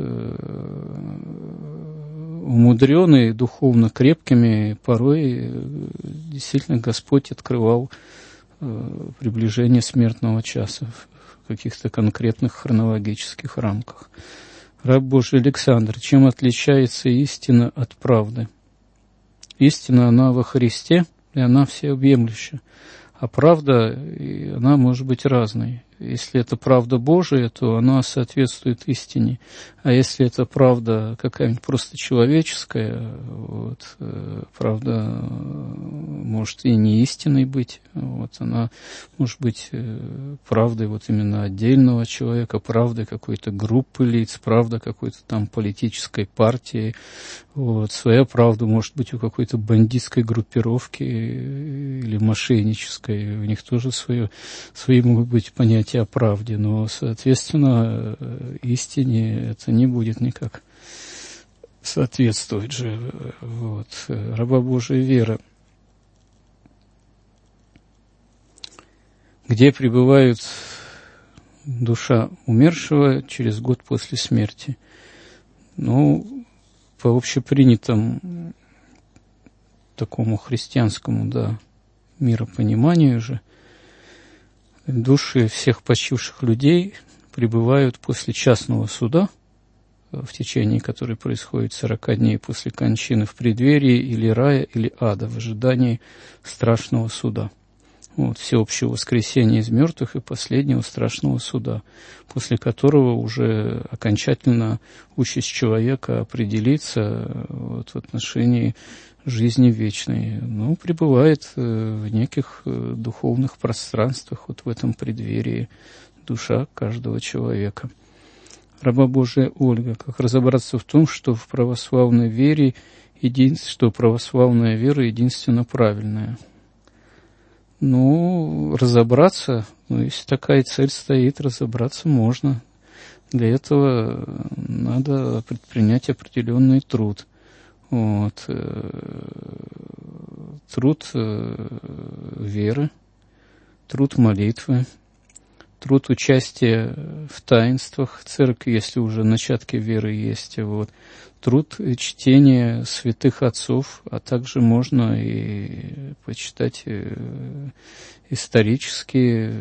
умудренные, духовно крепкими, порой действительно Господь открывал приближение смертного часа в каких-то конкретных хронологических рамках. Раб Божий Александр, чем отличается истина от правды? Истина, она во Христе, и она всеобъемлюща. А правда, она может быть разной. Если это правда Божия, то она соответствует истине. А если это правда какая-нибудь просто человеческая, вот, правда может и не истинной быть. Вот, она может быть правдой вот именно отдельного человека, правдой какой-то группы лиц, правда какой-то там политической партии. Вот, своя правда может быть у какой-то бандитской группировки или мошеннической. У них тоже свое, свои могут быть понятия о правде, но, соответственно, истине это не будет никак соответствовать же. Вот. Раба Божия вера. Где пребывает душа умершего через год после смерти? Ну, по общепринятому такому христианскому, да, миропониманию же, души всех почивших людей пребывают после частного суда, в течение которой происходит сорока дней после кончины, в преддверии или рая, или ада, в ожидании страшного суда. Вот, всеобщего воскресения из мертвых и последнего страшного суда, после которого уже окончательно участь человека определится вот, в отношении жизни вечной. Ну, пребывает в неких духовных пространствах, вот в этом преддверии душа каждого человека. Раба Божия Ольга, как разобраться в том, что в православной вере, един... что православная вера единственно правильная? Ну, разобраться, ну, если такая цель стоит, разобраться можно. Для этого надо предпринять определенный труд. Вот. Труд веры, труд молитвы, труд участия в таинствах церкви, если уже начатки веры есть, вот. Труд чтения святых отцов, а также можно и почитать исторические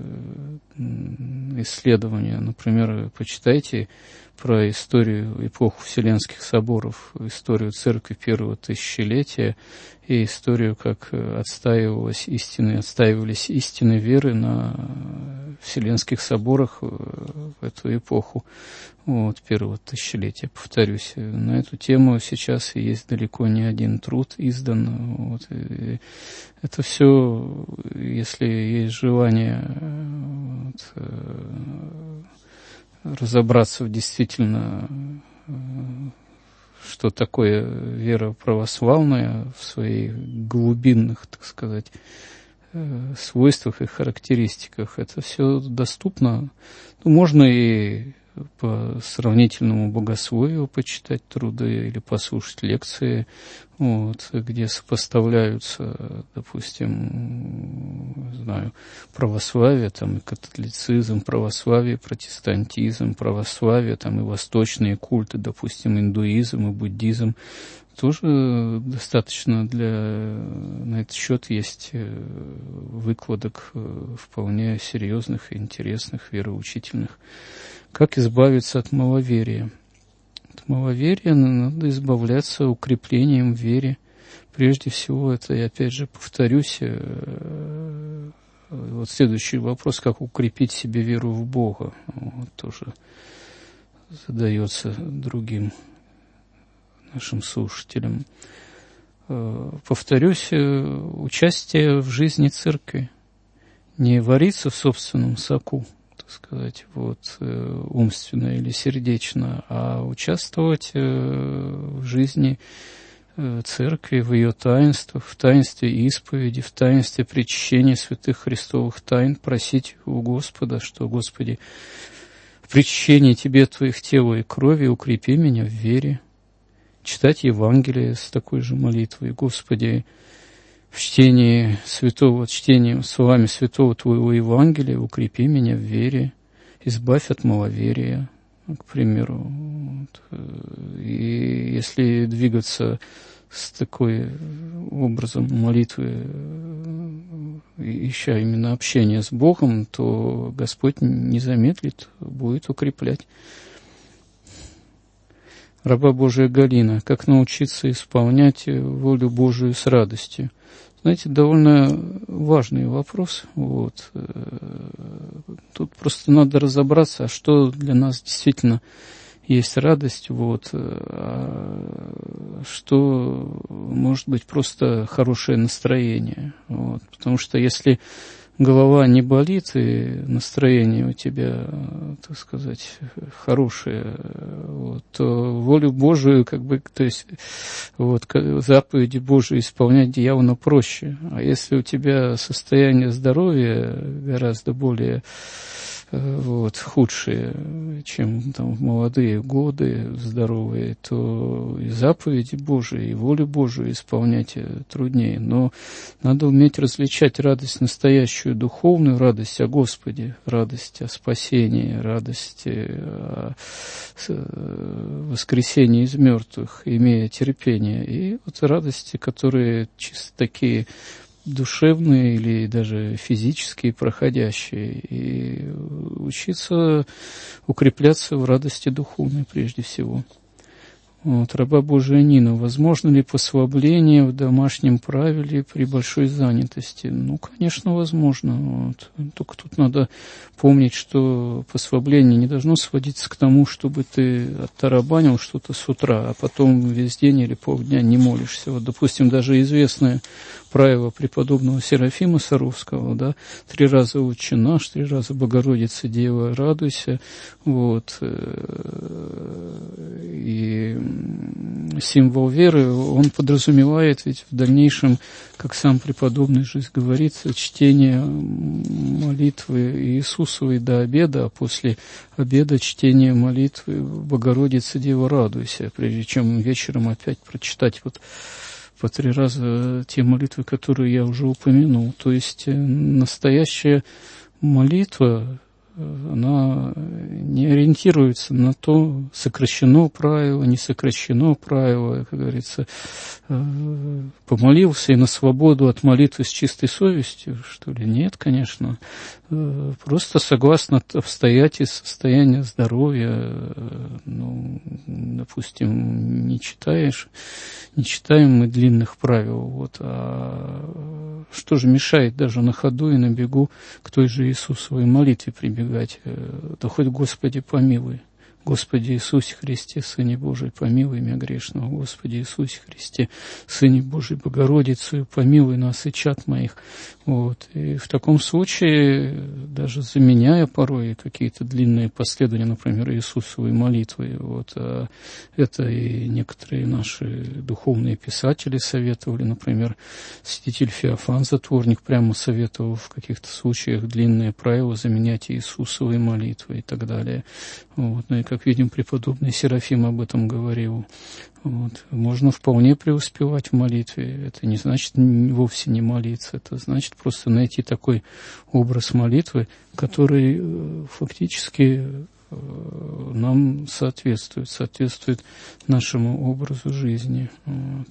исследования. Например, почитайте про историю, эпоху Вселенских соборов, историю церкви первого тысячелетия и историю, как отстаивалась истины, отстаивались истины веры на Вселенских соборах в эту эпоху вот, первого тысячелетия. Повторюсь, на эту тему сейчас есть далеко не один труд издан. Вот, и это все, если есть желание вот, разобраться в действительно, что такое вера православная в своих глубинных, так сказать, свойствах и характеристиках. Это все доступно. Ну, можно и по сравнительному богословию почитать труды или послушать лекции, вот, где сопоставляются, допустим, не знаю, православие, там, и католицизм, православие, протестантизм, православие, там, и восточные культы, допустим, индуизм и буддизм. Тоже достаточно для, на этот счет есть выкладок вполне серьезных и интересных, вероучительных. Как избавиться от маловерия? От маловерия надо избавляться укреплением в вере, прежде всего, это, я опять же повторюсь, вот следующий вопрос, как укрепить себе веру в Бога, вот, тоже задается другим нашим слушателям. Повторюсь, участие в жизни церкви, не вариться в собственном соку, так сказать, вот, умственно или сердечно, а участвовать в жизни церкви, в ее таинствах, в таинстве исповеди, в таинстве причащения святых христовых тайн, просить у Господа, что, Господи, в причащении Тебе Твоих тела и крови укрепи меня в вере, читать Евангелие с такой же молитвой, Господи, в чтении святого, чтением словами святого Твоего Евангелия укрепи меня в вере, избавь от маловерия, к примеру. Вот. И если двигаться с такой образом молитвы, ища именно общение с Богом, то Господь не замедлит, будет укреплять. Раба Божия Галина, как научиться исполнять волю Божию с радостью? Знаете, довольно важный вопрос. Вот. Тут просто надо разобраться, а что для нас действительно есть радость, вот, а что может быть просто хорошее настроение. Вот. Потому что если голова не болит, и настроение у тебя, так сказать, хорошее, вот, то волю Божию, как бы, то есть, вот, заповеди Божии исполнять явно проще. А если у тебя состояние здоровья гораздо более, вот, худшие, чем там в молодые годы, здоровые, то и заповеди Божии, и волю Божию исполнять труднее. Но надо уметь различать радость настоящую, духовную радость о Господе, радость о спасении, радость о воскресении из мертвых, имея терпение, и вот радости, которые чисто такие душевные или даже физические, проходящие, и учиться укрепляться в радости духовной прежде всего. Вот, раба Божия Нина, возможно ли послабление в домашнем правиле при большой занятости? Ну, конечно, возможно. Вот. Только тут надо помнить, что послабление не должно сводиться к тому, чтобы ты оттарабанил что-то с утра, а потом весь день или полдня не молишься. Вот, допустим, даже известное правило преподобного Серафима Саровского, да, три раза Отче наш, три раза Богородица Дева, радуйся, вот, и символ веры, он подразумевает ведь в дальнейшем, как сам преподобный же говорит, чтение молитвы Иисусовой до обеда, а после обеда чтение молитвы Богородица Дева, радуйся, прежде чем вечером опять прочитать вот по три раза те молитвы, которые я уже упомянул. То есть настоящая молитва, она не ориентируется на то, сокращено правило, не сокращено правило, как говорится, помолился и на свободу от молитвы с чистой совестью, что ли? Нет, конечно. Просто согласно обстоятельствам, состоянию здоровья, ну, допустим, не читаешь, не читаем мы длинных правил, вот, а что же мешает даже на ходу и на бегу к той же Иисусовой молитве прибегать? Да хоть Господи помилуй. Господи Иисусе Христе, Сыне Божий, помилуй меня грешного. Господи Иисусе Христе, Сыне Божий, Богородицу, помилуй нас и чад моих. Вот. И в таком случае, даже заменяя порой какие-то длинные последования, например, Иисусовой молитвы, вот, а это и некоторые наши духовные писатели советовали, например, святитель Феофан Затворник прямо советовал в каких-то случаях длинные правила заменять Иисусовой молитвой и так далее. Вот. Ну и, как видим, преподобный Серафим об этом говорил. Вот. Можно вполне преуспевать в молитве. Это не значит вовсе не молиться. Это значит просто найти такой образ молитвы, который фактически нам соответствует, соответствует нашему образу жизни. Вот.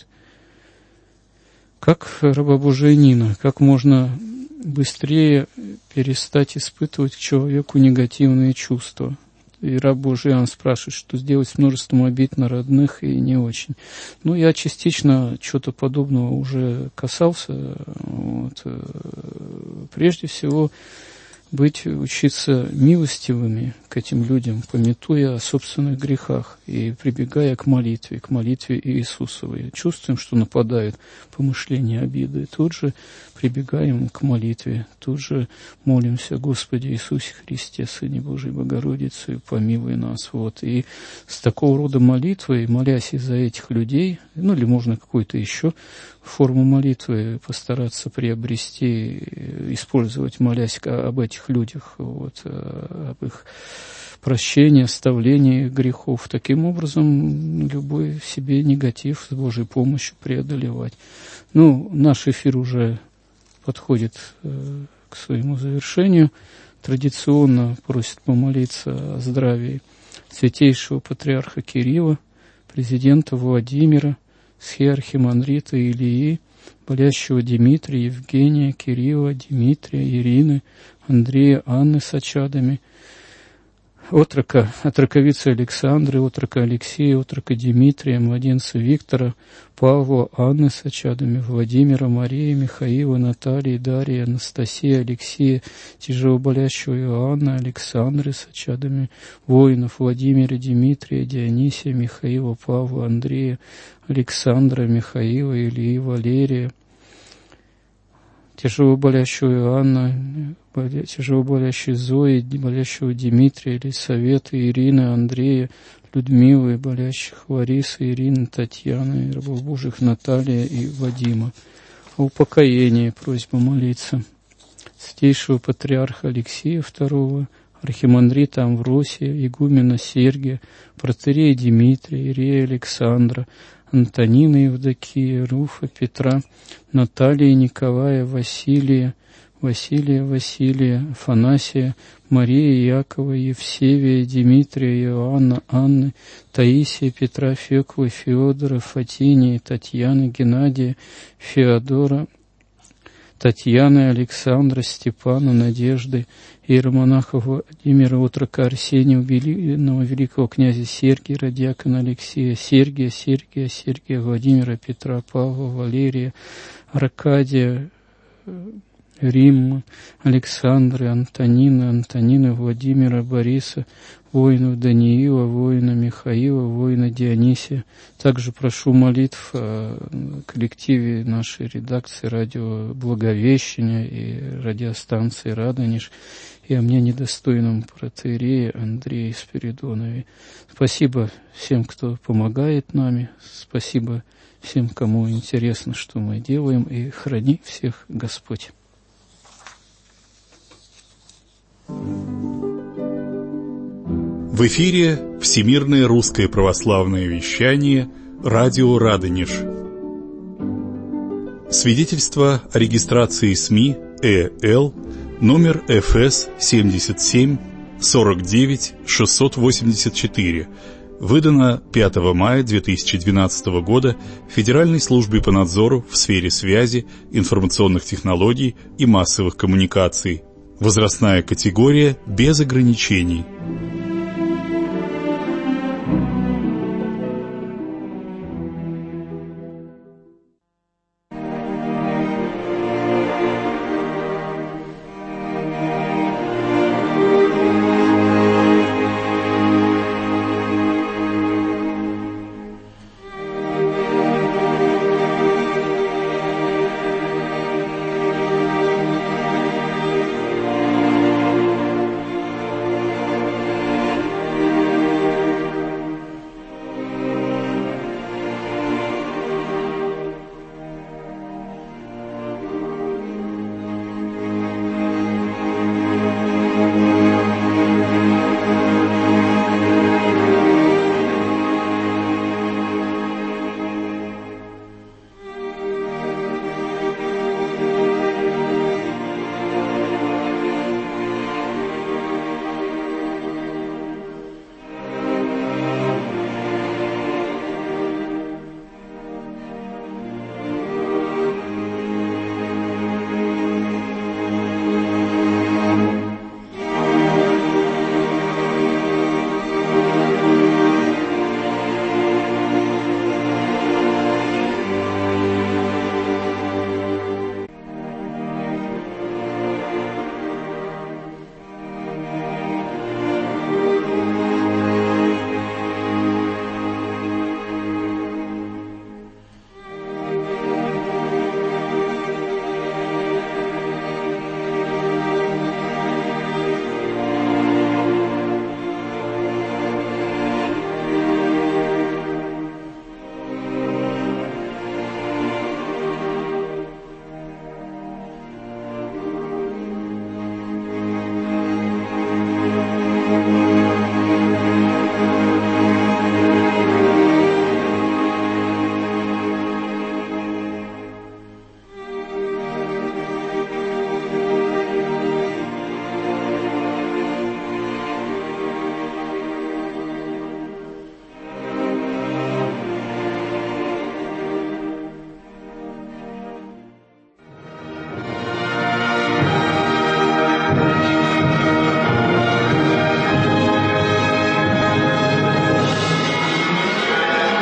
Как, раба Божия Нина, как можно быстрее перестать испытывать к человеку негативные чувства? и раб Божий Иоанн спрашивает, что сделать с множеством обид на родных, и не очень. Ну, я частично чего-то подобного уже касался. Вот. Прежде всего, быть, учиться милостивыми к этим людям, памятуя о собственных грехах и прибегая к молитве, к молитве Иисусовой. Чувствуем, что нападают помышления обиды, тут же прибегаем к молитве, тут же молимся: Господи Иисусе Христе, Сыне Божий Богородицы, помилуй нас. Вот. И с такого рода молитвой, молясь из-за этих людей, ну или можно какую-то еще форму молитвы постараться приобрести, использовать, молясь об этих людях, вот, об их прощении, оставлении грехов. Таким образом, любой в себе негатив с Божьей помощью преодолевать. Ну, наш эфир уже подходит э, к своему завершению. Традиционно просит помолиться о здравии святейшего патриарха Кирилла, президента Владимира, схиархимандрита Илии, болящего Дмитрия, Евгения, Кирилла, Дмитрия, Ирины, Андрея, Анны с очадами, отрока, отроковицы Александры, отрока Алексея, отрока Дмитрия, младенца Виктора, Павла, Анны с очадами, Владимира, Марии, Михаила, Натальи, Дарьи, Анастасии, Алексея, тяжелоболящего Иоанна, Александры с очадами, воинов Владимира, Дмитрия, Дионисия, Михаила, Павла, Андрея, Александра, Михаила, Ильи, Валерия, тяжелоболящего Иоанна, тяжелоболящей Зои, болящего Дмитрия, Елисаветы, Ирины, Андрея, Людмилы, болящих Ларисы, Ирины, Татьяны, рабов Божьих Наталья и Вадима. О упокоении просьба молиться святейшего патриарха Алексея второго, архимандрита Амвросия, игумена Сергия, протоиерея Дмитрия, иерея Александра, Антонина Евдокия, Руфа, Петра, Наталья, Николая, Василия, Василия, Василия, Афанасия, Мария, Якова, Евсевия, Дмитрия, Иоанна, Анны, Таисия, Петра, Феклы, Феодора, Фатинии, Татьяны, Геннадия, Феодора, Татьяны, Александра, Степана, Надежды, иеромонаха Владимира, отрока Арсения, убиенного великого князя Сергия, радиакона Алексея, Сергия, Сергия, Сергия, Владимира, Петра, Павла, Валерия, Аркадия, Римма, Александры, Антонина, Антонины, Владимира, Бориса, воинов Даниила, воина Михаила, воина Дионисия. Также прошу молитв о коллективе нашей редакции радио Благовещения и радиостанции Радонеж, и о мне недостойном протоиерее Андрея Спиридонове. Спасибо всем, кто помогает нами, спасибо всем, кому интересно, что мы делаем, и храни всех Господь. В эфире Всемирное русское православное вещание, радио Радонеж. Свидетельство о регистрации СМИ ЭЛ номер эф эс семьдесят семь сорок девять шестьсот восемьдесят четыре, выдано пятого мая две тысячи двенадцатого года Федеральной службой по надзору в сфере связи, информационных технологий и массовых коммуникаций. Возрастная категория без ограничений.